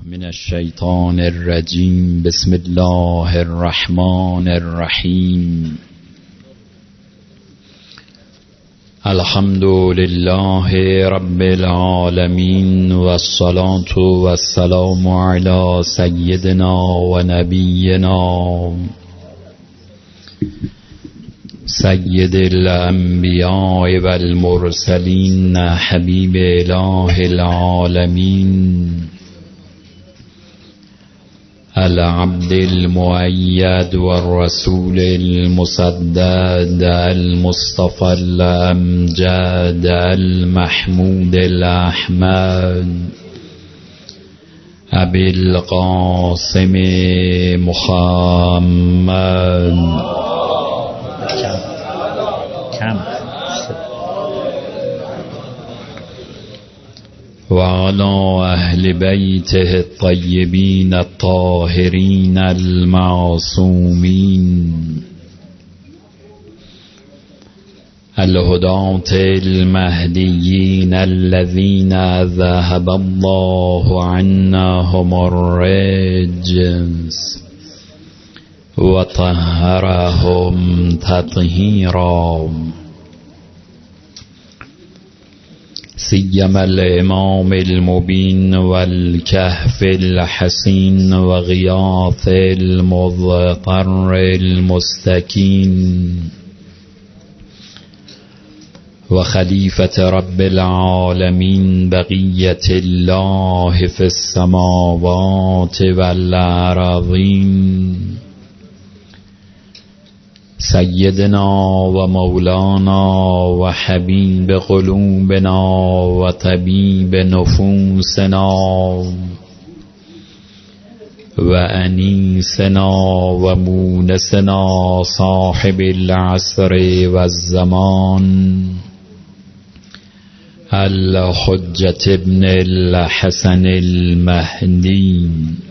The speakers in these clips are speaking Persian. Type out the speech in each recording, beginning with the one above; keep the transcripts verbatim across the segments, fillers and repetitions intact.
من الشیطان الرجیم. بسم الله الرحمن الرحیم. الحمد لله رب العالمین والصلاة والسلام علی سیدنا و نبینا سید الانبیاء والمرسلین حبیب اله العالمین العبد المؤید والرسول المسدد المصطفى الامجد المحمود الاحمد ابی القاسم محمد وعلى أهل بيته الطيبين الطاهرين المعصومين الهداة المهديين الذين ذهب الله عنهم الرجس وطهرهم تطهيرا. سيما الإمام المبين والكهف الحسين وغياث المضطر المستكين وخليفة رب العالمين بقية الله في السماوات والأراضين سيدنا ومولانا وحبيب قلوبنا وطبيب نفوسنا وأنيسنا ومونسنا صاحب العصر والزمان الحجة ابن الحسن المهدي.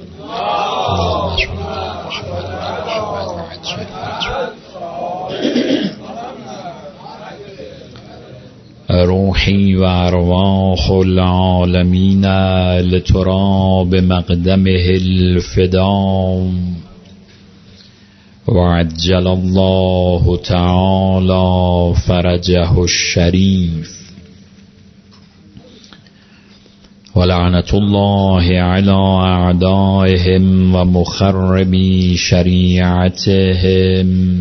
روحي وأرواح العالمين لتراب مقدمه الفداء وعجل الله تعالى فرجه الشريف. ولعنة الله على أعدائهم ومخربي شريعتهم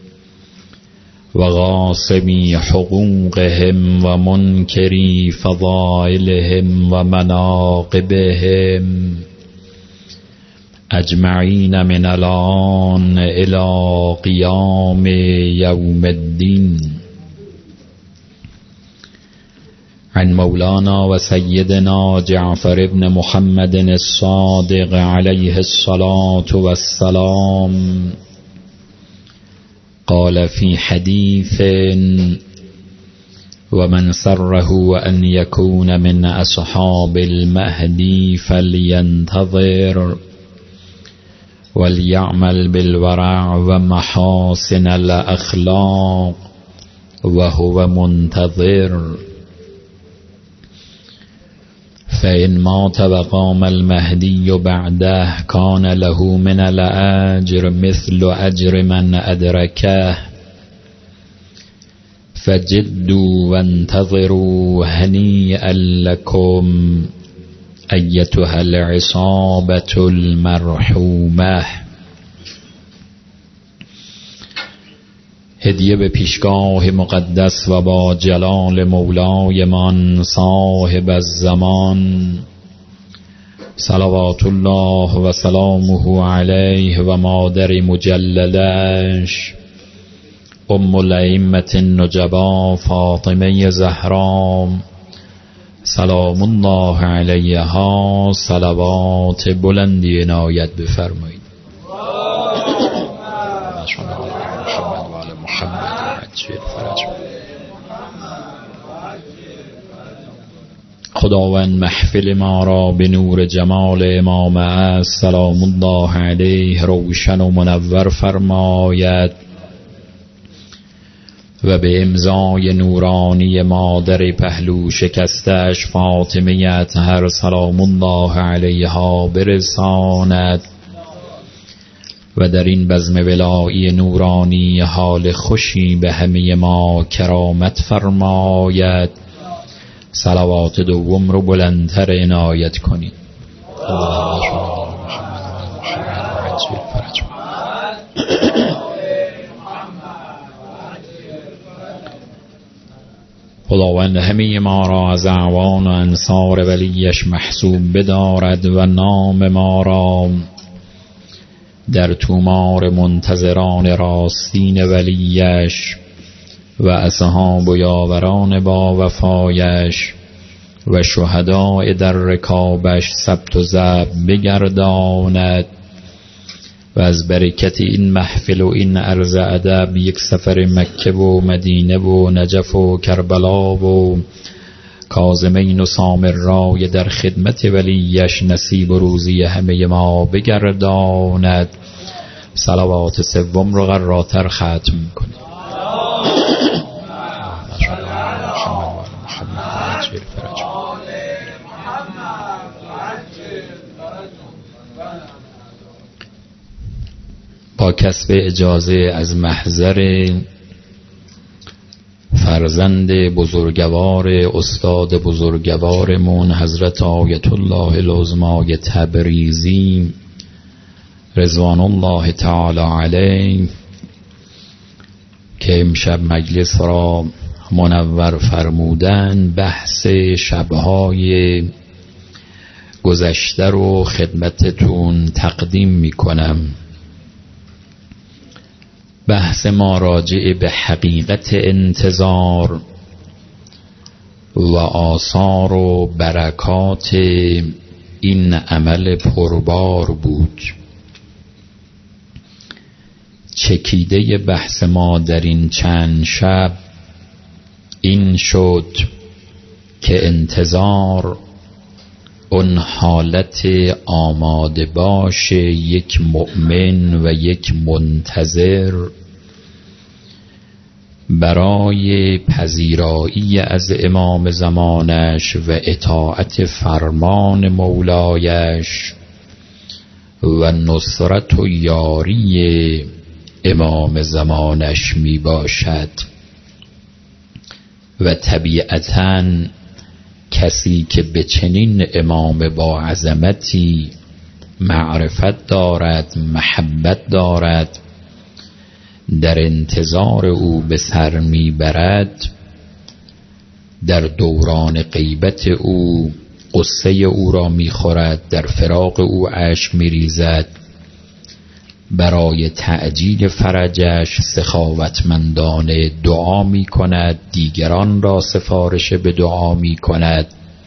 وغاصبي حقوقهم ومنكري فضائلهم ومناقبهم أجمعين من الآن إلى قيام يوم الدين. عن مولانا وسيدنا جعفر بن محمد الصادق عليه الصلاة والسلام قال في حديث: ومن سره أن يكون من أصحاب المهدي فلينتظر وليعمل بالورع ومحاسن الأخلاق وهو منتظر، فإن مات وقام المهدي بعده كان له من الأجر مثل أجر من أدركه، فجدوا وانتظروا هنيئا لكم أيتها العصابة المرحومة. هدیه به پیشگاه مقدس و با جلال مولایمان صاحب الزمان صلوات الله و سلامه علیه و مادر مجللش ام الائمة النجبا فاطمه زهرا سلام الله علیها صلوات بلندی عنایت بفرمایید. خداوند محفل ما را به نور جمال امام است سلام الله علیه روشن و منور فرماید و به امضای نورانی مادر پهلو شکستش فاطمه اطهر سلام الله علیها برساند و در این بزم ولایی نورانی حال خوشی به همه ما کرامت فرماید. صلوات دوم رو بلندتر عنایت کنید. خداوند همه ما را از اعوان و انصار ولیش محسوب بدارد و نام ما را در تومار منتظران راستین ولیش و اصحاب و یاوران با وفایش و شهداء در رکابش ثبت و ضبط بگرداند و از برکت این محفل و این عرض ادب یک سفر مکه و مدینه و نجف و کربلا و کاظمین و سامرای در خدمت ولیش نصیب و روزی همه ما بگرداند. صلوات سوم رو قراتر ختم کنید. با کسب اجازه از محضر فرزند بزرگوار استاد بزرگوارمون حضرت آیت الله العظمای تبریزی رضوان الله تعالی علیه که امشب مجلس را منور فرمودن، بحث شبهای گذشته رو خدمتتون تقدیم میکنم. بحث ما راجع به حقیقت انتظار و آثار و برکات این عمل پربار بود. چکیده بحث ما در این چند شب این شد که انتظار اون حالت آماده باش یک مؤمن و یک منتظر برای پذیرایی از امام زمانش و اطاعت فرمان مولایش و نصرت و یاری امام زمانش می باشد. و طبیعتاً کسی که به چنین امام با عظمتی معرفت دارد، محبت دارد، در انتظار او به سر میبرد، در دوران غیبت او قصه او را میخورد، در فراق او اشک میریزد، برای تعجیل فرجش سخاوتمندانه دعا می کند، دیگران را سفارش به دعا می کند.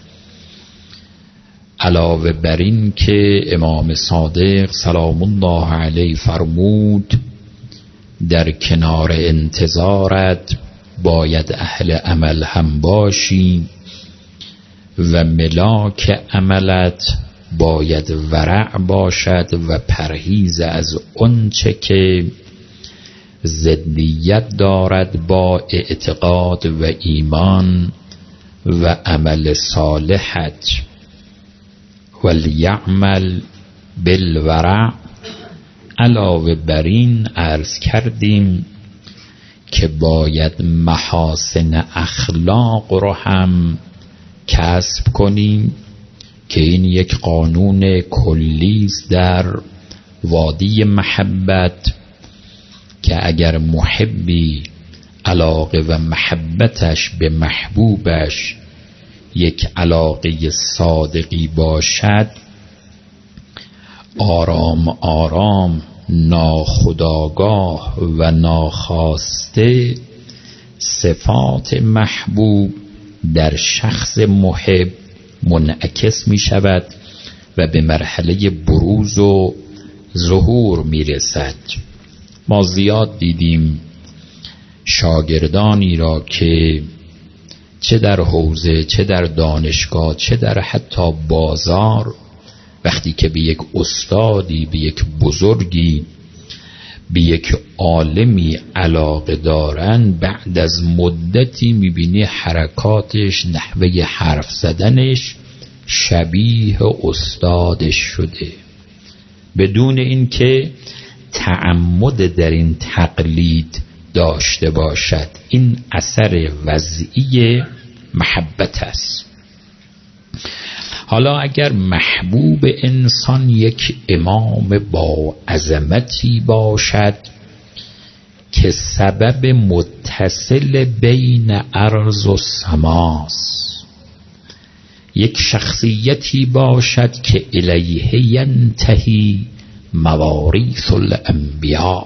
علاوه بر این که امام صادق سلام الله علیه فرمود در کنار انتظارت باید اهل عمل هم باشی و ملاک عملت باید ورع باشد و پرهیز از آنچه که ضدیت دارد با اعتقاد و ایمان و عمل صالحت. ولیعمل بالورع. علاوه بر این عرض کردیم که باید محاسن اخلاق رو هم کسب کنیم که این یک قانون کلی است در وادی محبت که اگر محبی علاقه و محبتش به محبوبش یک علاقه صادقی باشد، آرام آرام ناخودآگاه و ناخواسته صفات محبوب در شخص محب منعکس می شود و به مرحله بروز و ظهور می رسد. ما زیاد دیدیم شاگردانی را که چه در حوزه، چه در دانشگاه، چه در حتی بازار، وقتی که به یک استادی، به یک بزرگی به یک عالمی علاقه دارن، بعد از مدتی میبینی حرکاتش، نحوه حرف زدنش شبیه استادش شده، بدون اینکه تعمد در این تقلید داشته باشد. این اثر وضعی محبت است. حالا اگر محبوب انسان یک امام با عظمتی باشد که سبب متصل بین ارض و سماست، یک شخصیتی باشد که الیه ینتهی مواریث الانبیاء،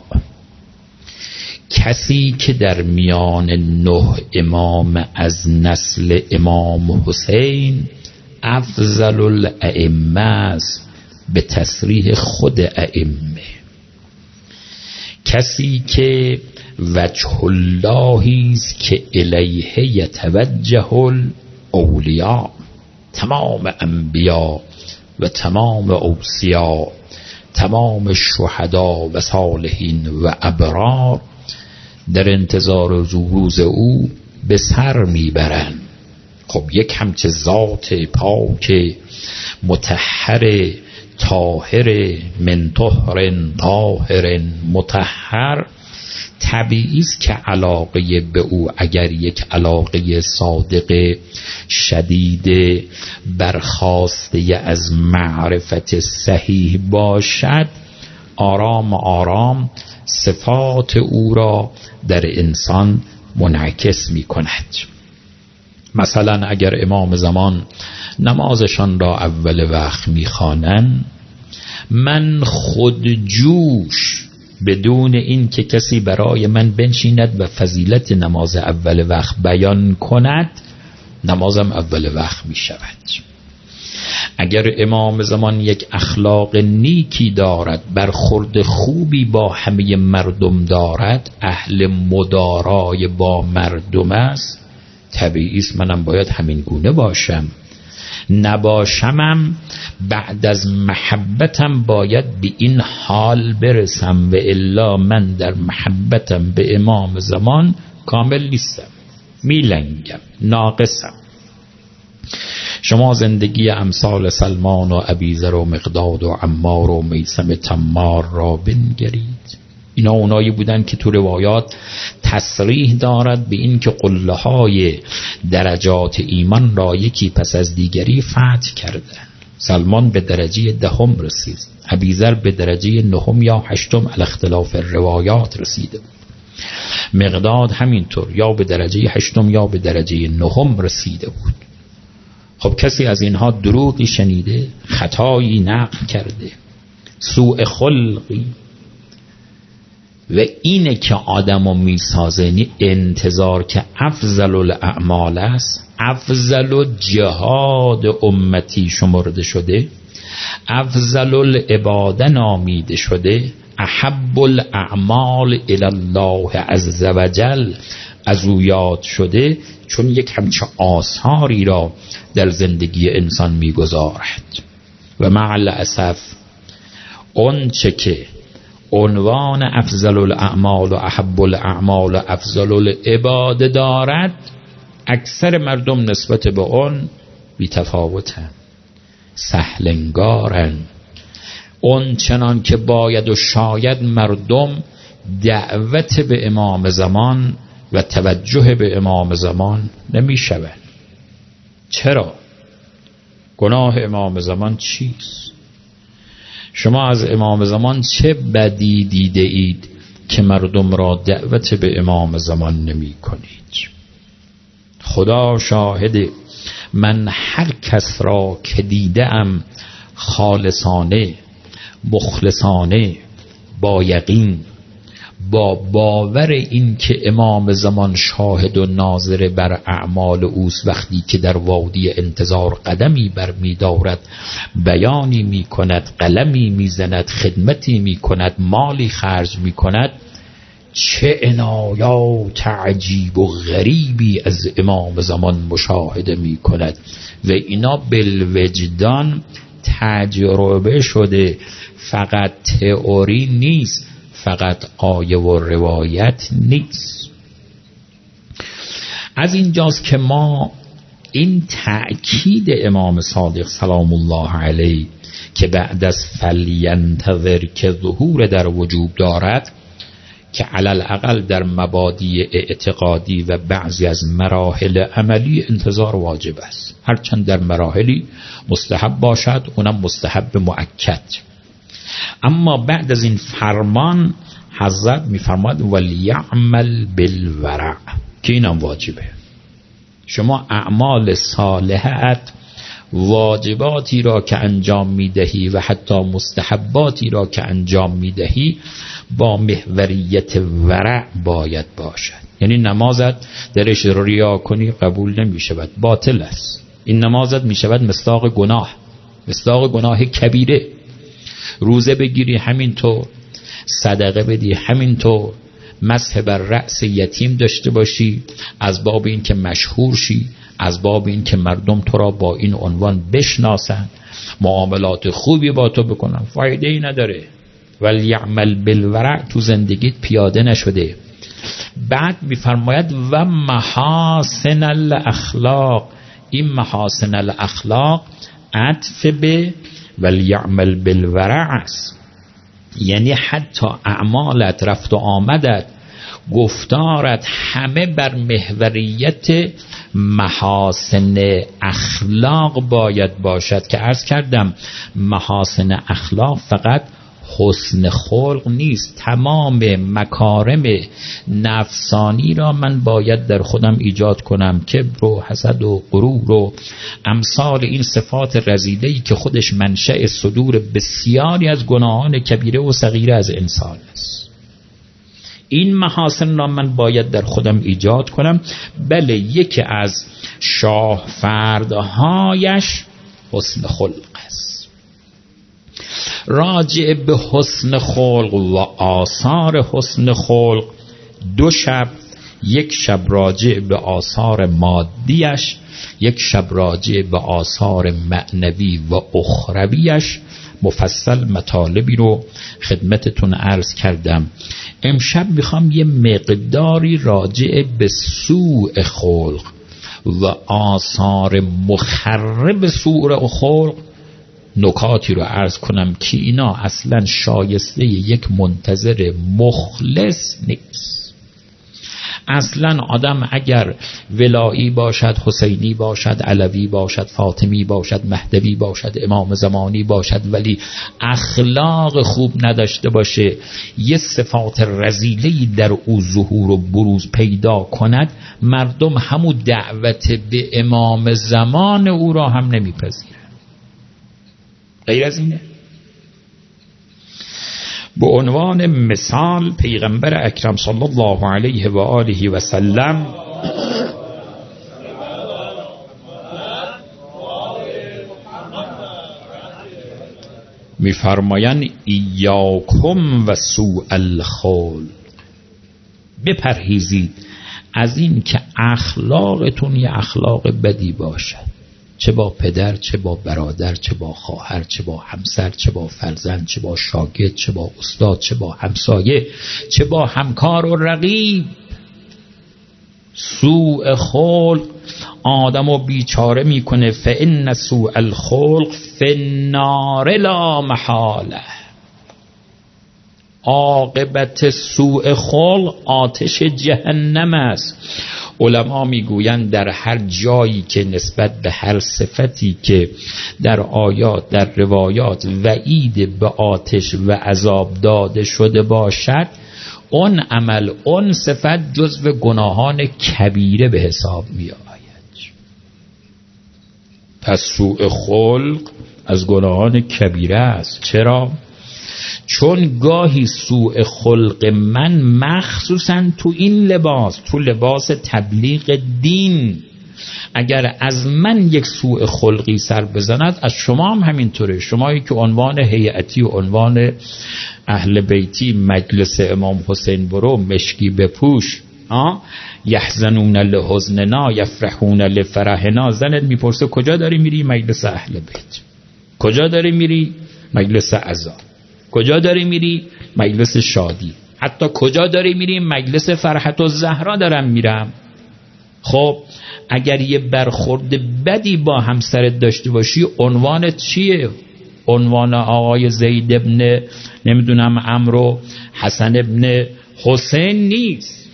کسی که در میان نه امام از نسل امام حسین افضل الائمه است به تصریح خود ائمه، کسی که وجه اللهی است که الیه یتوجه الاولیاء، تمام انبیا و تمام اوصیا، تمام شهدا و صالحین و ابرار در انتظار ظهور او به سر میبرند. خب یک همچه ذات پاک مطهر طاهر من طهر طاهر مطهر، طبیعی است که علاقه به او اگر یک علاقه صادق شدید برخاسته از معرفت صحیح باشد، آرام آرام صفات او را در انسان منعکس می کند. مثلا اگر امام زمان نمازشان را اول وقت می خوانند، من خود جوش بدون این که کسی برای من بنشیند و فضیلت نماز اول وقت بیان کند، نمازم اول وقت می شود. اگر امام زمان یک اخلاق نیکی دارد، برخورد خوبی با همه مردم دارد، اهل مدارای با مردم است، طبیعی است منم باید همین گونه باشم. نباشمم بعد از محبتم باید به این حال برسم، و الا من در محبتم به امام زمان کامل نیستم، میلنگم، ناقصم. شما زندگی امثال سلمان و ابیذر و مقداد و عمار و میثم تمار را بنگرید. اینا اونایی بودن که تو روایات تصریح دارد به این که قله های درجات ایمان را یکی پس از دیگری فتح کردن. سلمان به درجه دهم رسید، ابیذر به درجه نهم یا هشتم علی اختلاف روایات رسیده بود، مقداد همینطور یا به درجه هشتم یا به درجه نهم رسیده بود. خب کسی از اینها دروغی شنیده، خطایی نقل کرده، سوء خلقی، و اینه که آدمو میسازه انتظار که افضل الاعمال است، افضل جهاد امتی شمرده شده، افضل العباده نامیده شده، احب الاعمال الی الله عز وجل از او یاد شده، چون یک همچه آثاری را در زندگی انسان میگذارد. و مع الاسف اون چه که عنوان افضل الاعمال و احب الاعمال و افضل العباده دارد، اکثر مردم نسبت به اون بی‌تفاوتن، سهلنگارن. اون چنان که باید و شاید مردم دعوت به امام زمان و توجه به امام زمان نمی شود. چرا؟ گناه امام زمان چیست؟ شما از امام زمان چه بدی دیده اید که مردم را دعوت به امام زمان نمی کنید؟ خدا شاهده، من هر کس را که دیدم خالصانه، مخلصانه، با یقین، با باور این که امام زمان شاهد و ناظر بر اعمال اوست، وقتی که در وادی انتظار قدمی بر می دارد، بیانی می کند، قلمی می زند، خدمتی می کند، مالی خرج می کند، چه عنایات عجیب و غریبی از امام زمان مشاهده می کند و اینا بالوجدان تجربه شده، فقط تئوری نیست، فقط آیه و روایت نیست. از اینجاست که ما این تأکید امام صادق سلام الله علیه که بعد از فلینتظر که ظهور در وجوب دارد، که علل اقل در مبادی اعتقادی و بعضی از مراحل عملی انتظار واجب است، هرچند در مراحلی مستحب باشد، اونم مستحب مؤکد. اما بعد از این فرمان حضرت میفرماد ولیعمل بالورع، که اینم واجبه. شما اعمال صالحت، واجباتی را که انجام میدهی و حتی مستحباتی را که انجام میدهی با محوریت ورع باید باشد. یعنی نمازت درش ریا کنی قبول نمی شود، باطل است. این نمازت می شود مصداق گناه، مصداق گناه کبیره. روزه بگیری همینطور، صدقه بدی همینطور، مسح بر رأس یتیم داشته باشی از باب این که مشهور شی، از باب این که مردم تو را با این عنوان بشناسن، معاملات خوبی با تو بکنن، فایده ای نداره. ولیعمل بالورع تو زندگیت پیاده نشده. بعد میفرماید و محاسن الاخلاق، این محاسن الاخلاق عطف به ولیعمل بالورع است. یعنی حتی اعمالت، رفت و آمدت، گفتارت همه بر محوریت محاسن اخلاق باید باشد، که عرض کردم محاسن اخلاق فقط حسن خلق نیست، تمام مکارم نفسانی را من باید در خودم ایجاد کنم، کبر و حسد و غرور و امثال این صفات رذیله‌ای که خودش منشأ صدور بسیاری از گناهان کبیره و صغیره از انسان است. این محاسن را من باید در خودم ایجاد کنم. بله، یکی از شاه فردهایش حسن خلق است. راجع به حسن خلق و آثار حسن خلق دو شب، یک شب راجع به آثار مادیش، یک شب راجع به آثار معنوی و اخرویش مفصل مطالبی رو خدمتتون عرض کردم. امشب میخوام یه مقداری راجع به سوء خلق و آثار مخرب سوء خلق نکاتی رو عرض کنم که اینا اصلا شایسته یک منتظر مخلص نیست. اصلا آدم اگر ولایی باشد، حسینی باشد، علوی باشد، فاطمی باشد، مهدوی باشد، امام زمانی باشد، ولی اخلاق خوب نداشته باشه، یه صفات رذیله‌ای در او ظهور و بروز پیدا کند، مردم همون دعوت به امام زمان او را هم نمیپذیرند. غیر از اینه. به عنوان مثال پیغمبر اکرم صلی الله علیه و آله و سلم میفرمایند ایاکم و سوء الخلق، بپرهیزید از این که اخلاقتون یه اخلاق بدی باشد، چه با پدر، چه با برادر، چه با خواهر، چه با همسر، چه با فرزند، چه با شاگرد، چه با استاد، چه با همسایه، چه با همکار و رقیب. سوء خلق آدمو بیچاره میکنه. فإن سوء الخلق فی النار لا محاله، عاقبت سوء خلق آتش جهنم است. علما میگویند در هر جایی که نسبت به هر صفتی که در آیات، در روایات وعید به آتش و عذاب داده شده باشد، اون عمل، اون صفت جزو گناهان کبیره به حساب می آید. پس سوء خلق از گناهان کبیره است. چرا؟ چون گاهی سوء خلق من مخصوصا تو این لباس، تو لباس تبلیغ دین، اگر از من یک سوء خلقی سر بزند، از شما هم همینطوره. شمایی که عنوان هیئتی و عنوان اهل بیتی مجلس امام حسین برو، مشکی بپوش، یحزنون لحزننا یفرحون لفرحنا، زنت میپرسه کجا داری میری؟ مجلس اهل بیت. کجا داری میری؟ مجلس عزا. کجا داری میری؟ مجلس شادی. حتی کجا داری میری؟ مجلس فرحت الزهرا دارم میرم. خب اگر یه برخورد بدی با همسرت داشته باشی عنوانت چیه؟ عنوان آقای زید ابن نمیدونم عمرو حسن ابن حسین نیست،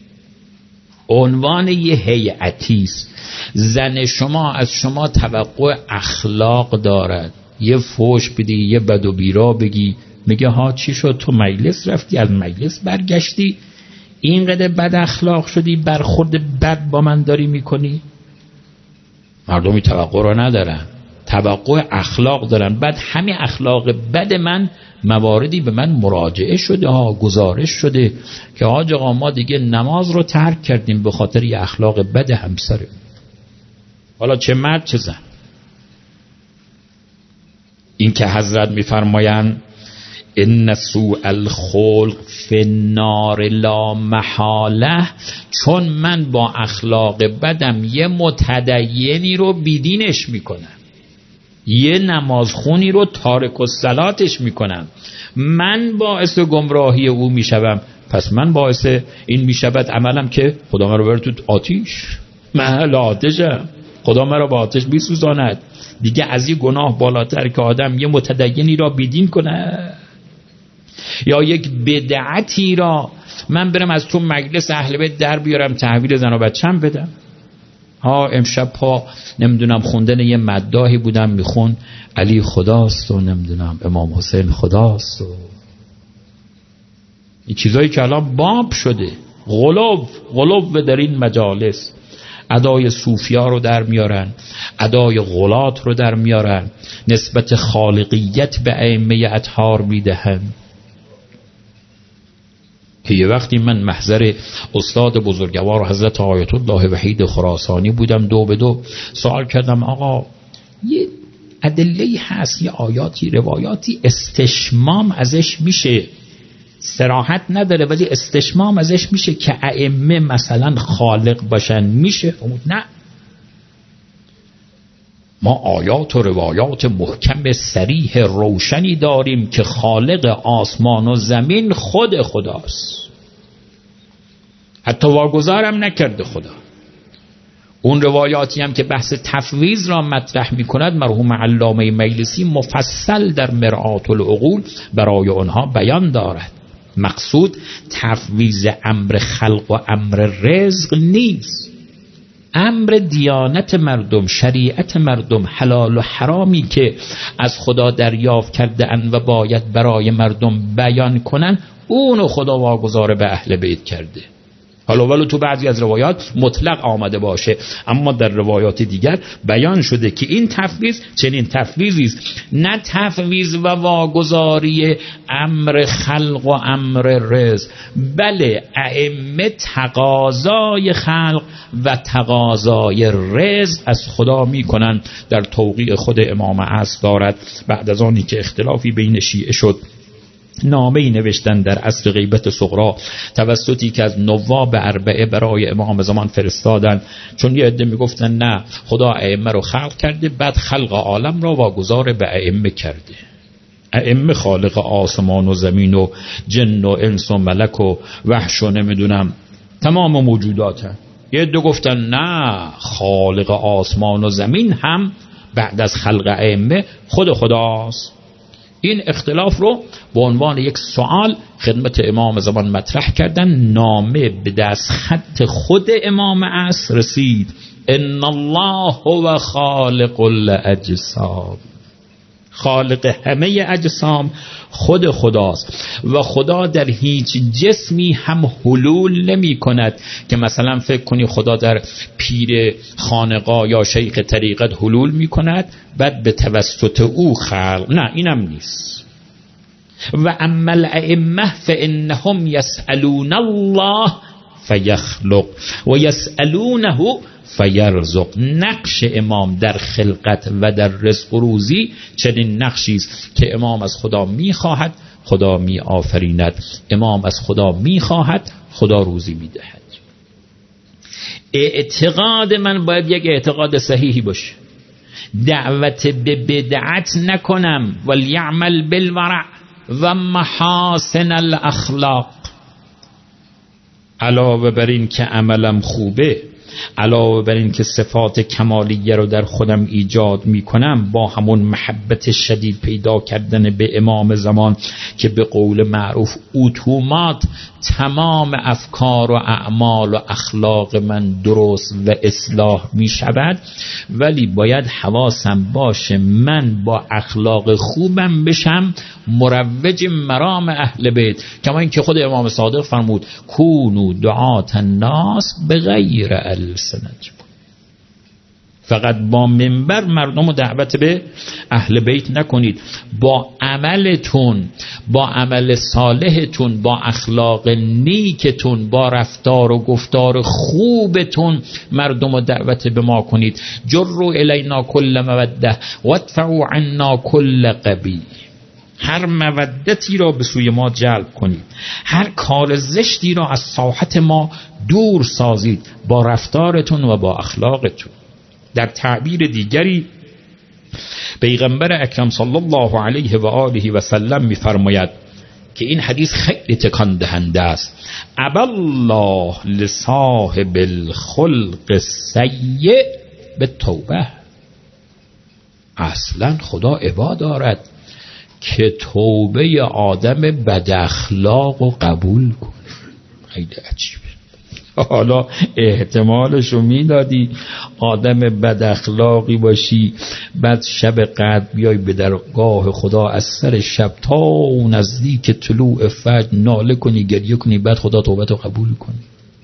عنوان یه هیئتی است. زن شما از شما توقع اخلاق دارد. یه فوش بدی، یه بد و بیرا بگی، میگه ها چی شد تو مجلس رفتی از مجلس برگشتی اینقدر بد اخلاق شدی، برخورد بد با من داری میکنی؟ مردمی توقع رو ندارن، توقع اخلاق دارن. بعد همین اخلاق بد من مواردی به من مراجعه شده ها، گزارش شده که حاج آقا ما دیگه نماز رو ترک کردیم به خاطر یه اخلاق بد همسره. حالا چه مرد چه زن. این که حضرت میفرمایند ان سوء الخلق فی النار لا محاله، چون من با اخلاق بدم یه متدینی رو بیدینش میکنم، یه نمازخونی رو تارک الصلاتش میکنم، من باعث گمراهی او میشوم، پس من باعث این میشود عملم که خدا من رو بره تو آتیش، محل آتشم، خدا من رو با آتش میسوزاند. دیگه از این گناه بالاتر که آدم یه متدینی را بیدین کنه یا یک بدعتی را من برم از تو مجلس اهل بیت در بیارم تحویل زن و بچه‌م بدم. ها امشب پا نمیدونم خوندن یه مداحی بودم میخون علی خداست و نمیدونم امام حسین خداست و این چیزایی که الان باب شده، غلو غلو در این مجالس. ادای صوفیا رو در میارن، ادای غلات رو در میارن، نسبت خالقیت به ائمه اطهار میدهن. که یه وقتی من محضر استاد بزرگوار حضرت آیت الله وحید خراسانی بودم، دو به دو سوال کردم آقا یه ادله‌ای هست، یه آیاتی روایاتی استشمام ازش میشه، صراحت نداره ولی استشمام ازش میشه که ائمه مثلا خالق باشن، میشه؟ نه، ما آیات و روایات محکم صریح روشنی داریم که خالق آسمان و زمین خود خداست، حتی واگذارم نکرده خدا. اون روایاتی هم که بحث تفویض را مطرح می کند مرحوم علامه مجلسی مفصل در مرآت العقول برای آنها بیان دارد. مقصود تفویض امر خلق و امر رزق نیست، امر دیانت مردم، شریعت مردم، حلال و حرامی که از خدا دریافت کرده اند و باید برای مردم بیان کنن، اونو خدا واگذار به اهل بیت کرده. حالا ولو تو بعضی از روایات مطلق آمده باشه، اما در روایات دیگر بیان شده که این تفویض چنین تفویضی است، نه تفویض و واگذاری امر خلق و امر رزق، بله ائمه تقاضای خلق و تقاضای رزق از خدا میکنن. در توقیع خود امام عصر دارد، بعد از آنی که اختلافی بین شیعه شد نامه‌ای نوشتن در عصر غیبت صغرا توسطی که از نواب اربعه برای امام زمان فرستادن، چون یه عده میگفتن نه خدا ائمه رو خلق کرده بعد خلق عالم را واگذار به ائمه کرده، ائمه خالق آسمان و زمین و جن و انس و ملک و وحش و نمیدونم تمام موجوداتن. یه عده گفتن نه خالق آسمان و زمین هم بعد از خلق ائمه خود خداست. این اختلاف رو به عنوان یک سوال خدمت امام زمان مطرح کردن، نامه به دست خط خود امام عصر رسید، ان الله هو خالق الاجسام، خالق همه اجسام خود خداست و خدا در هیچ جسمی هم حلول نمی کند که مثلا فکر کنی خدا در پیر خانقاه یا شیخ طریقت حلول می کند بعد به توسط او خلق، نه اینم نیست. و اما الائمه فانهم یسألون الله فیخلق و یسألونه فیرزق. نقش امام در خلقت و در رزق و روزی چنین نقشی است که امام از خدا میخواهد خدا می آفریند، امام از خدا میخواهد خدا روزی میدهد. اعتقاد من باید یک اعتقاد صحیحی باشه، دعوت به بدعت نکنم، ولیعمل بالورع، و محاسن الاخلاق. علاوه بر این که عملم خوبه، علاوه بر این که صفات کمالیه رو در خودم ایجاد میکنم، با همون محبت شدید پیدا کردن به امام زمان که به قول معروف اتومات تمام افکار و اعمال و اخلاق من درست و اصلاح می شود، ولی باید حواسم باشه من با اخلاق خوبم بشم مروج مرام اهل بیت. کما اینکه خود امام صادق فرمود کونوا دعاة الناس بغیر السنتکم، فقط با منبر مردم رو دعوت به اهل بیت نکنید، با عملتون، با عمل صالحتون، با اخلاق نیکتون، با رفتار و گفتار خوبتون مردم رو دعوت به ما کنید. جروا الینا کل موده وادفعوا عنا کل قبیح. هر مودتی را به سوی ما جلب کنید، هر کار زشتی را از ساحت ما دور سازید با رفتارتون و با اخلاقتون. در تعبیر دیگری پیغمبر اکرم صلی الله علیه و آله و سلم می‌فرماید که این حدیث خیلی تکان دهنده است: ابى الله لصاحب الخلق السیء بالتوبه. اصلا خدا ابا دارد که توبه آدم بد اخلاق رو قبول کنه. خیلی عجیبه. حالا احتمالشو میدادی آدم بد اخلاقی باشی، بعد شب قدر بیای به درگاه خدا از سر شب تا نزدیک طلوع فجر ناله کنی، گریه کنی، بعد خدا توبتو قبول کنی.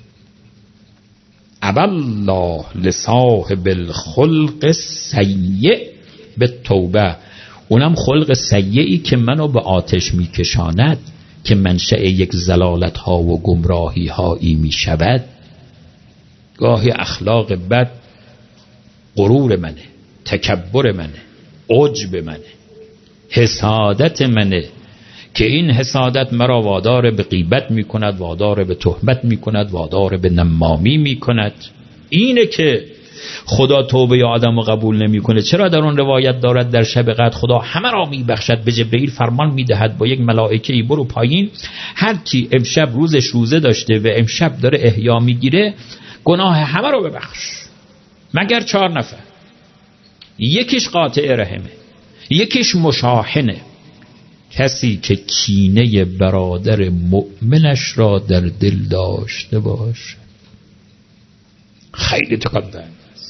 ابى الله لصاحب الخلق السیء بالتوبه. اونم خلق سیئی که منو به آتش میکشاند، که منشأ یک زلالت ها و گمراهی هایی می شود. گاهی اخلاق بد غرور منه، تکبر منه، عجب منه، حسادت منه، که این حسادت مرا وادار به غیبت می کند، وادار به تهمت می کند، وادار به نمامی می کند. اینه که خدا توبه آدم رو قبول نمی کنه. چرا در اون روایت دارد در شب قدر خدا همه را می بخشد، به جبرئیل فرمان می دهد با یک ملائکه برو پایین، هر کی امشب روزش روزه داشته و امشب داره احیا می گیره گناه همه را ببخش، مگر چهار نفر. یکیش قاطع رحمه، یکیش مشاحنه، کسی که کینه برادر مؤمنش را در دل داشته باشه. خیلی تقدم.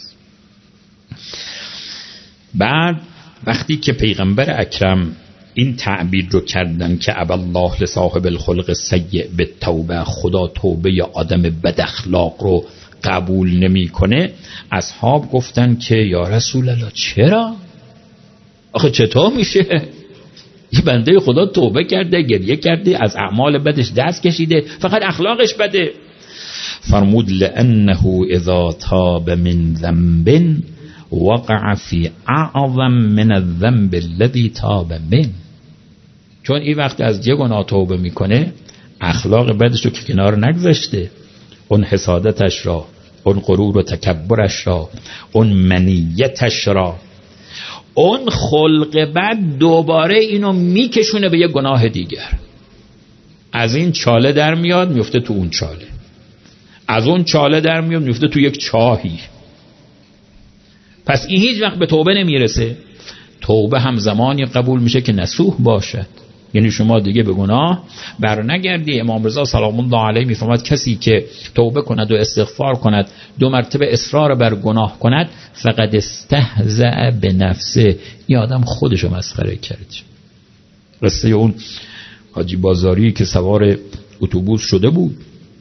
بعد وقتی که پیغمبر اکرم این تعبیر رو کردن که ابى الله لصاحب الخلق السیء بالتوبه، خدا توبه آدم بد اخلاق رو قبول نمیکنه، اصحاب گفتن که یا رسول الله چرا؟ آخه چطور میشه؟ یه بنده خدا توبه کرده، گریه کرده، از اعمال بدش دست کشیده، فقط اخلاقش بده. فرمود لأنه اذا تاب من ذنب وقع فی اعظم من الذنب الذي تاب من. چون این وقت از یه گناه توبه میکنه، اخلاق بدش رو که کنار نگذاشته، اون حسادتش را، اون غرور و تکبرش را، اون منیتش را، اون خلق بد دوباره اینو میکشونه به یه گناه دیگر. از این چاله در میاد میفته تو اون چاله، از اون چاله در میاد میفته تو یک چاهی. پس این هیچ وقت به توبه نمیرسه. توبه هم زمانی قبول میشه که نصوح باشد، یعنی شما دیگه به گناه بر نگردی. امام رضا سلام الله علیه میفرماد کسی که توبه کند و استغفار کند، دو مرتبه اصرار بر گناه کند، فقد استهزأ به نفسه، این آدم خودشو مسخره کرد. قصه اون حاجی بازاری که سوار اتوبوس شده بود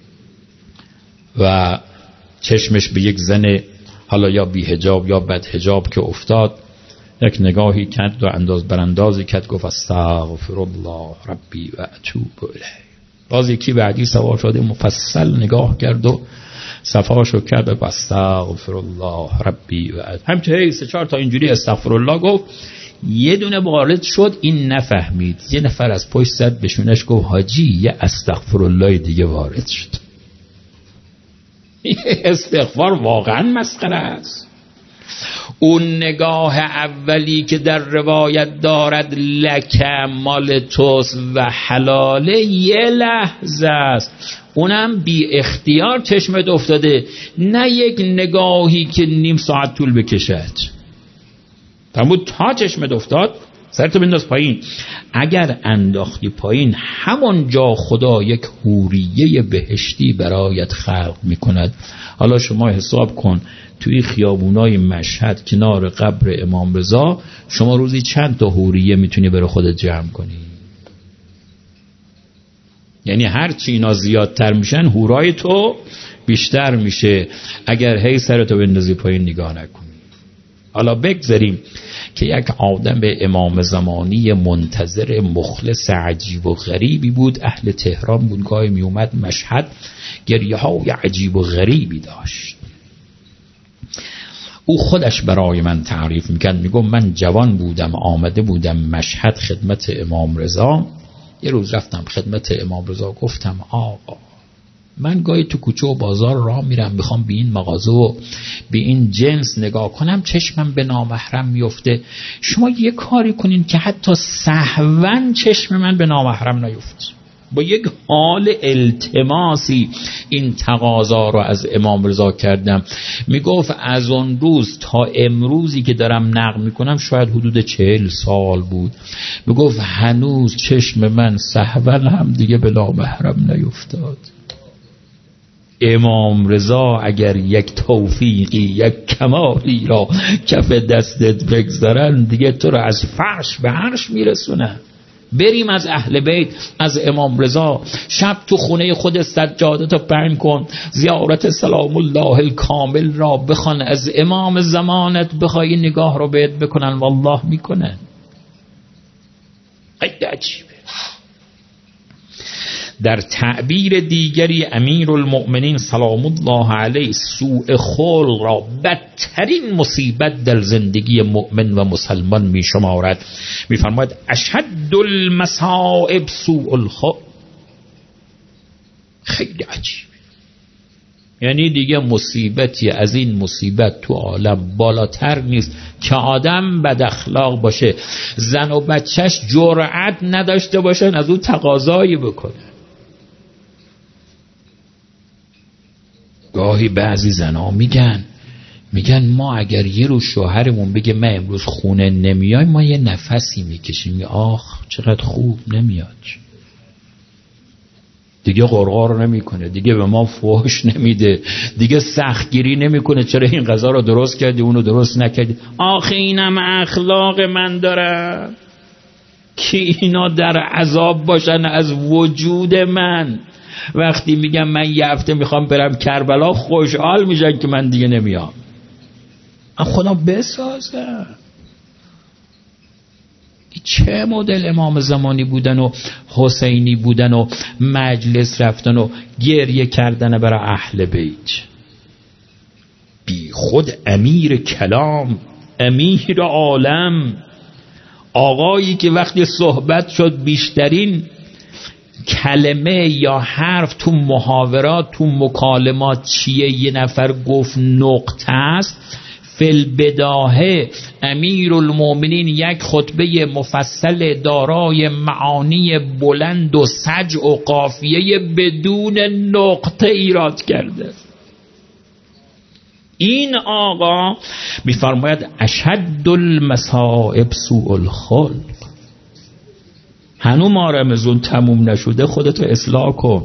و چشمش به یک زن حالا یا بی حجاب یا بد حجاب که افتاد، یک نگاهی کرد و انداز براندازی کرد، گفت استغفر الله ربی و اتوب الیه. باز یکی بعدی سوار شده مفصل نگاه کرد و صفاشو کرد و استغفر الله ربی و اتوب. همچنین سه چهار تا اینجوری استغفر الله گفت. یه دونه وارد شد، این نفهمید، یه نفر از پشت زد بهشونش گفت حاجی یه استغفر الله دیگه وارد شد. استغفار واقعا مسخره است. اون نگاه اولی که در روایت دارد لک مال توست و حلاله یه لحظه است، اونم بی اختیار چشمت افتاده، نه یک نگاهی که نیم ساعت طول بکشد. فرمود تا چشمت افتاد سرتو بنداز پایین. اگر انداختی پایین همانجا خدا یک حوریه بهشتی برایت خلق میکند. حالا شما حساب کن توی خیابونای مشهد کنار قبر امام رضا شما روزی چند تا حوریه میتونی برای خودت جمع کنی؟ یعنی هر چی اینا زیادتر میشن حورای تو بیشتر میشه اگر هی سرتو بندازی پایین نگاه نکنی. حالا بگذاریم که یک آدم امام زمانی منتظر مخلص عجیب و غریبی بود، اهل تهران بود، گاهی می اومد مشهد گریه های عجیب و غریبی داشت. او خودش برای من تعریف میکرد، میگم من جوان بودم آمده بودم مشهد خدمت امام رضا. یه روز رفتم خدمت امام رضا گفتم آقا من گاهی تو کوچه و بازار راه میرم میخوام به این مغازه و به این جنس نگاه کنم چشمم به نامحرم میفته، شما یه کاری کنین که حتی سهواً چشم من به نامحرم نیفته. با یک حال التماسی این تقاضا رو از امام رضا کردم. میگفت از اون روز تا امروزی که دارم نقل میکنم شاید حدود چهل سال بود، میگفت هنوز چشم من سهواً هم دیگه به نامحرم نیفتاد. امام رضا اگر یک توفیقی یک کمالی را کف دستت بگذارن دیگه تو را از فرش به عرش میرسونن. بریم از اهل بیت، از امام رضا، شب تو خونه خود سجادتو پهن کن، زیارت سلام الله الکامل را بخوان، از امام زمانت بخوای نگاه رو بهت بکنن والله میکنن. خیلی عجیبه. در تعبیر دیگری امیر المؤمنین سلام الله علیه سوء خلق را بدترین مصیبت در زندگی مؤمن و مسلمان می شمارد. می فرماید اشد المصائب سوء الخلق. خیلی عجیب. یعنی دیگه مصیبتی از این مصیبت تو عالم بالاتر نیست که آدم بد اخلاق باشه، زن و بچهش جرأت نداشته باشن از اون تقاضایی بکنه. گاهی بعضی زنها میگن میگن ما اگر یه روز شوهرمون بگه من امروز خونه نمیای ما یه نفسی میکشیم، آخ چقدر خوب نمیاد، دیگه غرغر نمیکنه، دیگه به ما فحش نمیده، دیگه سختگیری نمیکنه چرا این غذا رو درست کردی اونو درست نکردی. آخه اینم اخلاق من داره که اینا در عذاب باشن از وجود من. وقتی میگم من یه هفته میخوام برم کربلا خوشحال میشن که من دیگه نمیام. خدا بسازه. چه مدل امام زمانی بودن و حسینی بودن و مجلس رفتن و گریه کردن برای اهل بیت. بی خود امیر کلام، امیر عالم، آقایی که وقتی صحبت شد بیشترین کلمه یا حرف تو محاورات تو مکالمات چیه؟ یه نفر گفت نقطه است. فی البداهه امیر المؤمنین یک خطبه مفصل دارای معانی بلند و سجع و قافیه بدون نقطه ایراد کرده. این آقا میفرماید اشد المصائب سوء الخلق. هنوز ماه رمضان تموم نشده، خودتو اصلاح کن،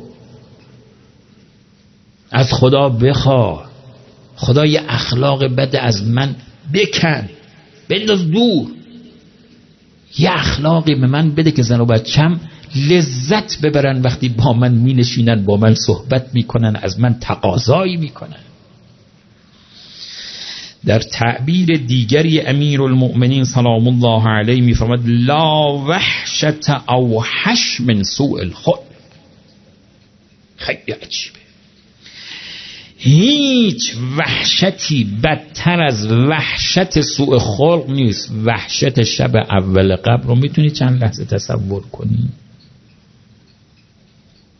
از خدا بخوا، خدا یه اخلاق بد از من بکن، بنداز دور، یه اخلاقی به من بده که زن و بچم لذت ببرن وقتی با من می نشینن، با من صحبت می کنن، از من تقاضایی می کنن. در تعبیر دیگری امیر المؤمنین سلام الله علیه می فرماید لا وحشت اوحش من سوء الخلق. خیلی عجیبه. هیچ وحشتی بدتر از وحشت سوء خلق نیست. وحشت شب اول قبر رو میتونی چند لحظه تصور کنی؟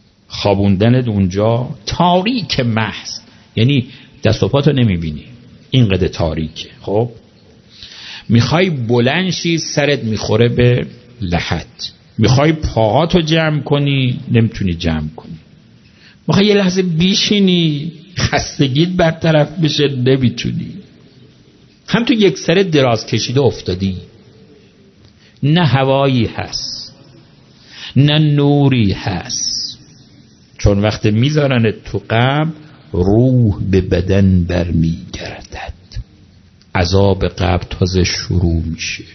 خوابوندنت اونجا تاریک محض، یعنی دست و پاتو نمیبینی، اینقدر تاریکه. خب میخوای بلند شی سرت میخوره به لحد، میخوای پاهاتو جمع کنی نمیتونی جمع کنی، میخوای یه لحظه بیشینی خستگیت برطرف بشه نمیتونی. هم تو یک سر دراز کشیده افتادی، نه هوایی هست نه نوری هست، چون وقت میذارن تو قبر روح به بدن برمیگردد، عذاب قبر تازه شروع میشه.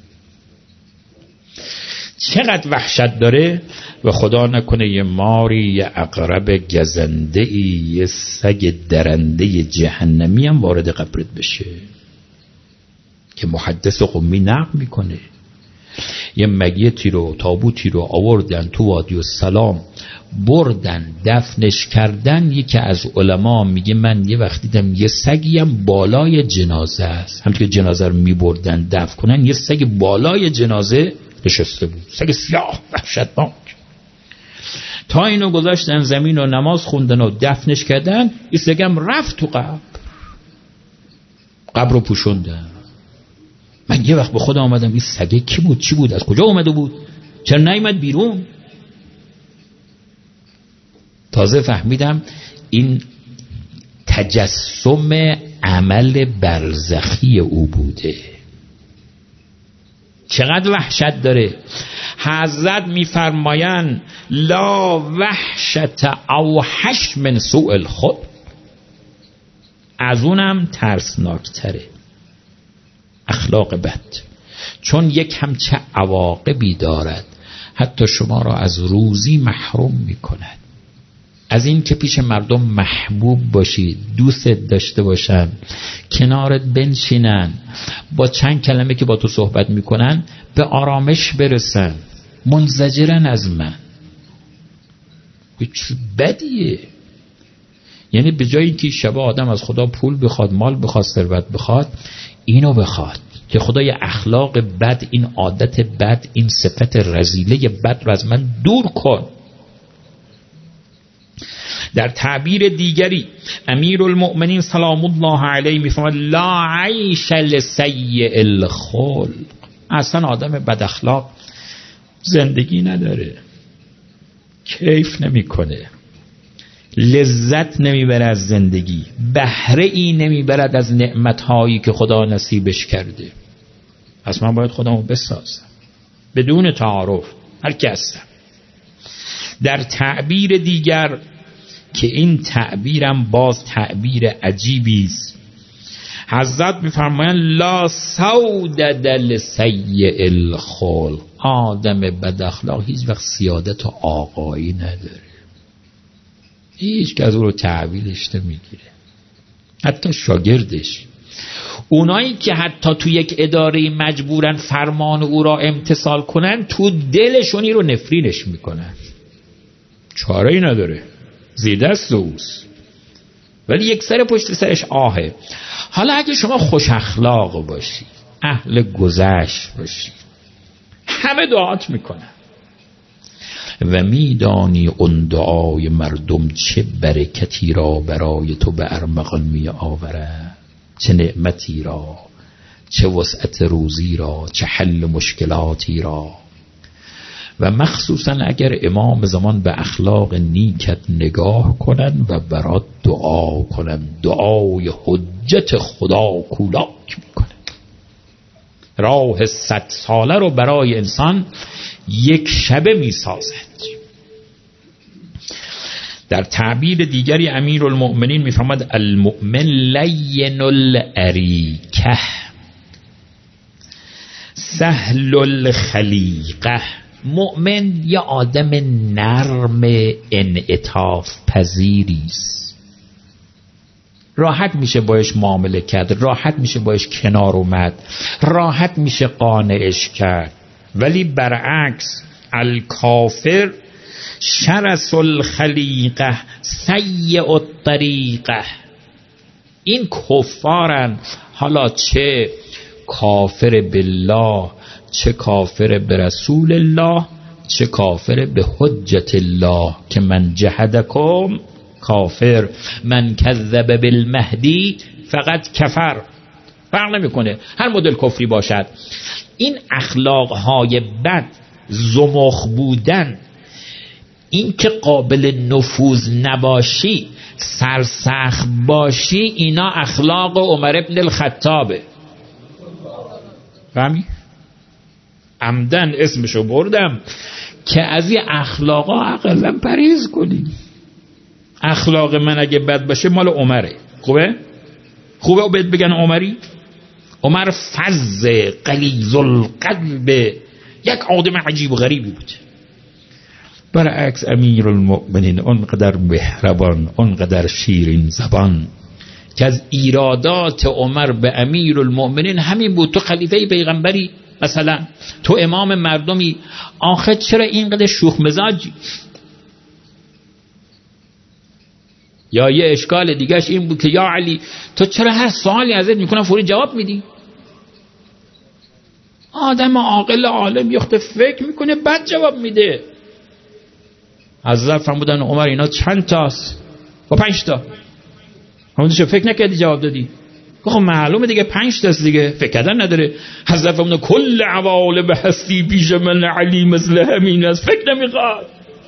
چقدر وحشت داره و خدا نکنه یه ماری، یه عقرب گزنده ای، یه سگ درنده جهنمی هم وارد قبرت بشه که محدث قمی نقل میکنه یه مگیتی رو تابوتی رو آوردن تو وادی السلام بردن دفنش کردن. یکی از علما میگه من یه وقت دیدم یه سگی هم بالای جنازه است، همونطور که جنازه رو میبردن دفن کنن یه سگ بالای جنازه نشسته بود، سگ سیاه وحشتناک. تا اینو گذاشتن زمین و نماز خوندن و دفنش کردن، این سگم رفت تو قبر، قبر رو پوشوندن. من یه وقت به خودم آمدم این سگه کی بود، چی بود، از کجا اومده بود، چرا نیامد بیرون؟ تازه فهمیدم این تجسم عمل برزخی او بوده. چقدر وحشت داره. حضرت میفرمایند لا وحشت اوحش من سوء الخلق، از اونم ترسناکتره اخلاق بد، چون یک همچه عواقبی دارد، حتی شما را از روزی محروم میکند. از این که پیش مردم محبوب باشی، دوست داشته باشن، کنارت بنشینن، با چند کلمه که با تو صحبت میکنن به آرامش برسن، منزجرن از من. چه بدیه. یعنی به جایی که شبا آدم از خدا پول بخواد، مال بخواد، ثروت بخواد، اینو بخواد که خدای اخلاق بد، این عادت بد، این صفت رذیله بد رو از من دور کن. در تعبیر دیگری امیر المؤمنین سلام الله علیه میفرماید لا عیش لسیء الخلق، اصلا آدم بد اخلاق زندگی نداره، کیف نمیکنه، لذت نمیبره از زندگی، بهره ای نمیبرد از نعمتهایی که خدا نصیبش کرده. پس من باید خودمو بسازم بدون تعارف، هر کی هستم. در تعبیر دیگر که این تعبیرم باز تعبیر عجیبی است، حضرت میفرمایند لا سودد لسیء الخلق، آدم بد اخلاق هیچ وقت سیادت و آقایی نداره، هیچ که از او رو تحویلش نمیگیره، حتی شاگردش. اونایی که حتی تو یک اداره مجبورن فرمان او را امتثال کنن، تو دلشونی رو نفرینش میکنن، چاره ای نداره، زیده است اوست، ولی یک سر پشت سرش آهه. حالا اگه شما خوش اخلاق باشی، اهل گذشت باشی، همه دعات میکنن و میدانی اون دعای مردم چه برکتی را برای تو به ارمغان می آورد، چه نعمتی را، چه وسعت روزی را، چه حل مشکلاتی را. و مخصوصا اگر امام زمان به اخلاق نیکت نگاه کنن و برات دعا کنن، دعای حجت خدا کولاک میکنه، راه صد ساله رو برای انسان یک شبه میسازد. در تعبیر دیگری امیر المؤمنین میفرماد المؤمن لین الاریکه سهل الخلیقه، مؤمن یا آدم نرم انعطاف پذیری است، راحت میشه باش معامله کرد، راحت میشه باش کنار اومد، راحت میشه قانعش کرد. ولی برعکس الکافر شرس الخلیقه سیء الطریقه، این کفارن، حالا چه کافر بالله، چه کافر به رسول الله، چه کافر به حجت الله، که من جهدکم کافر، من کذب بالمهدی فقط کفر. فرق نمیکنه هر مدل کفری باشد. این اخلاقهای بد، زمخ بودن، این که قابل نفوذ نباشی، سرسخت باشی، اینا اخلاق عمر ابن الخطابه. فهمی؟ عمدن اسمشو بردم که از این اخلاقا اقلا پرهیز کنی. اخلاق من اگه بد باشه مال عمره. خوبه؟ خوبه و بهت بگن عمری؟ عمر فز غلیظ القلب، یک آدم عجیب و غریبی بود. برعکس امیر المؤمنین اونقدر مهربان، اونقدر شیرین زبان که از ایرادات عمر به امیر المؤمنین همین بود. تو خلیفه پیغمبری، مثلا تو امام مردمی، آخه چرا اینقدر شوخ مزاجی؟ یا یه اشکال دیگهش این بود که یا علی تو چرا هر سوالی ازت میکنم فوری جواب میدی؟ آدم عاقل عالم یخته فکر میکنه بعد جواب میده. حضرت فرمودن عمر اینا چند تاست؟ با پنج تا. همونجا فکر نکردی جواب دادی؟ خب معلومه دیگه پنج تاست دیگه، فکر کردن نداره. حضرت فرمودن کل عوالم هستی پیش من علی مثل همین است، فکر نمیخواد.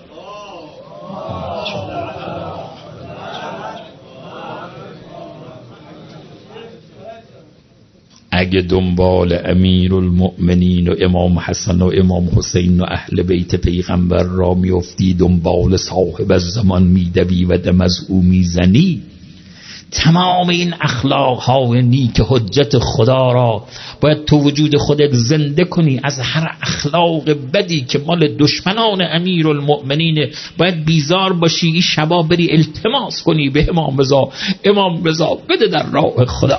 اگه دنبال امیر المؤمنین و امام حسن و امام حسین و اهل بیت پیغمبر را میفتی، دنبال صاحب الزمان میدوی و دم از او میزنی، تمام این اخلاق های نیک حجت خدا را باید تو وجود خودت زنده کنی. از هر اخلاق بدی که مال دشمنان امیر المؤمنین باید بیزار باشی. این شبا بری التماس کنی به امام رضا، امام رضا بده در راه خدا.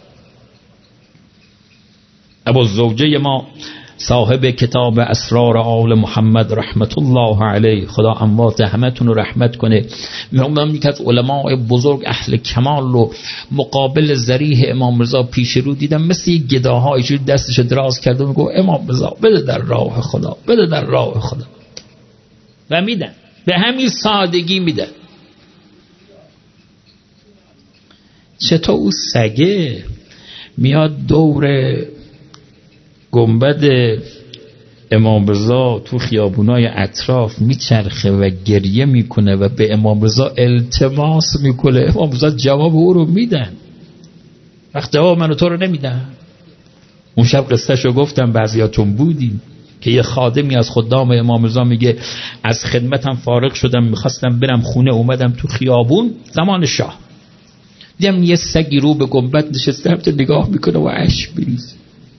ابو زوجه ما صاحب کتاب اسرار آل محمد رحمت الله علیه، خدا اموات همتون رو رحمت کنه، میگم یک از علماء بزرگ اهل کمال رو مقابل ذریح امام رضا پیش رو دیدم، مثل یک گداهای جور دستش دراز کرده و میگه امام رضا بده در راه خدا، بده در راه خدا، و میدن به همین سادگی میدن. چطور او سگه میاد دور گنبد امام رضا تو خیابونای اطراف میچرخه و گریه میکنه و به امام رضا التماس میکنه، امام رضا جواب او رو میدن. وقت جواب منو تو رو نمیدن. اون شب قصهشو گفتم، بعضیاتون بودیم که یه خادمی از خدام امام رضا میگه از خدمتم فارغ شدم میخواستم برم خونه، اومدم تو خیابون زمان شاه، دیدم یه سگی رو به گنبد نشسته همت نگاه میکنه و اشک میریزه.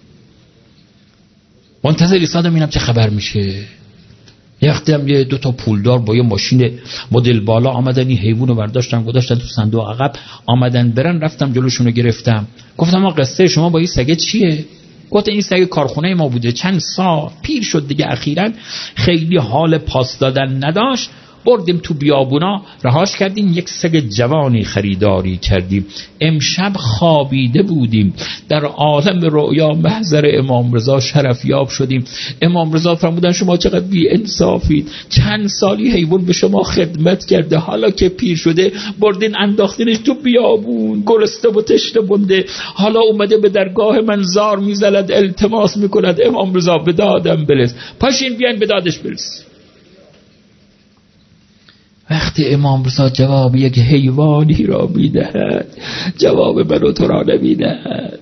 منتظر ایستادم اینم چه خبر میشه. یه وقتی هم یه دو تا پولدار با یه ماشین مدل بالا آمدن این حیوان رو برداشتن گذاشتن تو صندوق عقب، آمدن برن، رفتم جلوشون رو گرفتم، گفتم ما قصه شما با این سگه چیه؟ گفت این سگ کارخونه ما بوده، چند سال پیر شد دیگه، اخیراً خیلی حال پاس دادن نداشت، بردیم تو بیابونا رهاش کردیم، یک سگ جوانی خریداری کردیم. امشب خوابیده بودیم در عالم رؤیا محضر امام رضا شرفیاب شدیم. امام رضا فرمودن شما چقدر بی انصافید، چند سالی حیوان به شما خدمت کرده، حالا که پیر شده بردین انداختینش تو بیابون، گرسنه و تشنه بنده، حالا اومده به درگاه من زار میزند، التماس میکند امام رضا به دادم برس، پاشین بیاین به دادش برس. وقتی امام رضا جواب یک حیوانی را میدهد، جواب منو تو را نمیدهد.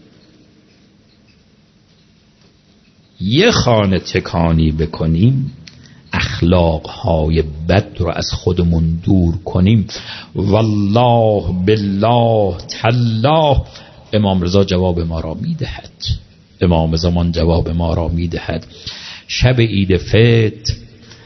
یه خانه تکانی بکنیم، اخلاقهای بد رو از خودمون دور کنیم، والله بالله تالله امام رضا جواب ما را میدهد، امام زمان جواب ما را میدهد. شب عید فطر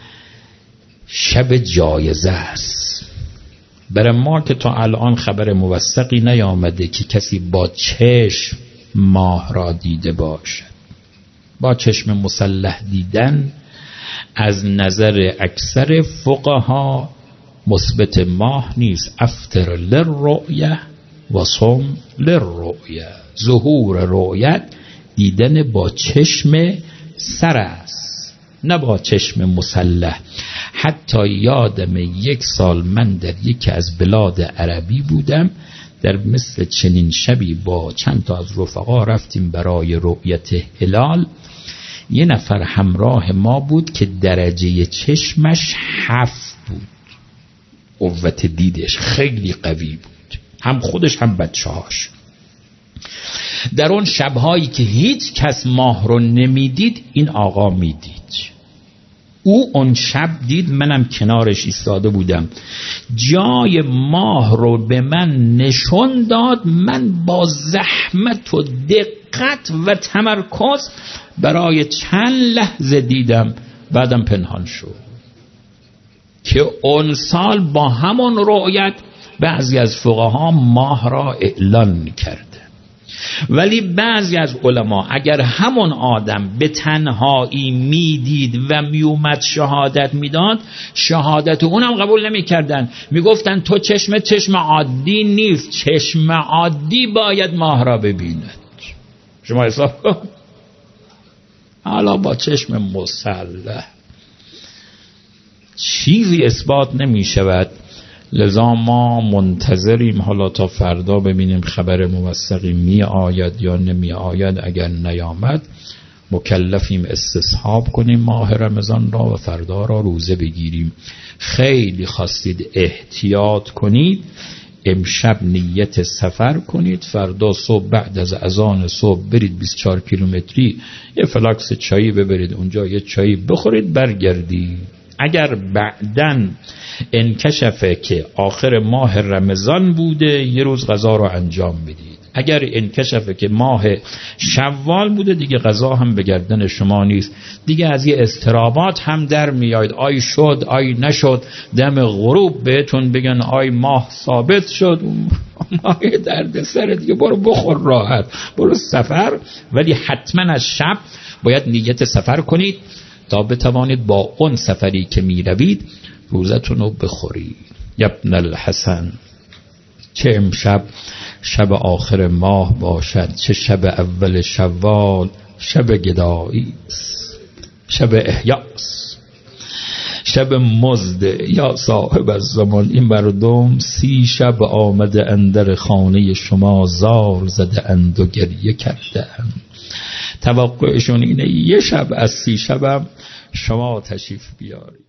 شب جایزه است. برای ما که تا الان خبر موثقی نیامده که کسی با چشم ماه را دیده باشد. با چشم مسلح دیدن از نظر اکثر فقها مثبت ماه نیست. افطر للرؤیه و صم للرؤیه. ظهور رؤیت دیدن با چشم سر است، نه با چشم مسلح. حتی یادم یک سال من در یکی از بلاد عربی بودم، در مثل چنین شبی با چند تا از رفقا رفتیم برای رؤیت هلال. یه نفر همراه ما بود که درجه چشمش هفت بود، قوت دیدش خیلی قوی بود، هم خودش هم بچه هاش. در اون شبهایی که هیچ کس ماه رو نمیدید این آقا میدید. او اون شب دید، منم کنارش ایستاده بودم، جای ماه رو به من نشون داد. من با زحمت و دقت و تمرکز برای چند لحظه دیدم، بعدم پنهان شد. که اون سال با همون رؤیت بعضی از فقها ماه را اعلان میکرد. ولی بعضی از علما اگر همون آدم به تنهایی میدید و میومد شهادت میداد، شهادت اونم قبول نمیکردن، میگفتن تو چشم چشم عادی نیست، چشم عادی باید ماه را ببیند. شما حساب کن حالا با چشم مسلح چیزی اثبات نمیشود. لذا ما منتظریم حالا تا فردا ببینیم خبر موثقی می آید یا نمی آید. اگر نیامد مکلفیم استصحاب کنیم ماه رمضان را و فردا را روزه بگیریم. خیلی خواستید احتیاط کنید، امشب نیت سفر کنید، فردا صبح بعد از اذان صبح برید بیست و چهار کیلومتری یه فلاکس چایی ببرید اونجا، یه چایی بخورید برگردید. اگر بعدن انکشفه که آخر ماه رمضان بوده یه روز غذا رو انجام بدید. اگر انکشفه که ماه شوال بوده دیگه غذا هم به گردن شما نیست، دیگه از یه اضطرابات هم در میاید، آی شد آی نشد، دم غروب بهتون بگن آی ماه ثابت شد، ماه درد سر دیگه، برو بخور راحت، برو سفر. ولی حتما از شب باید نیت سفر کنید تا بتوانید با اون سفری که می روید روزتون رو بخورید. ابن الحسن، چه امشب شب آخر ماه باشد، چه شب اول شوال، شب گدایی است، شب احیاس، شب مزد. یا صاحب الزمان، این مردم سی شب آمده اندر خانه شما، زار زده اند و گریه کرده اند. توقعشون اینه یه شب از سی شبم شما تشریف بیارید.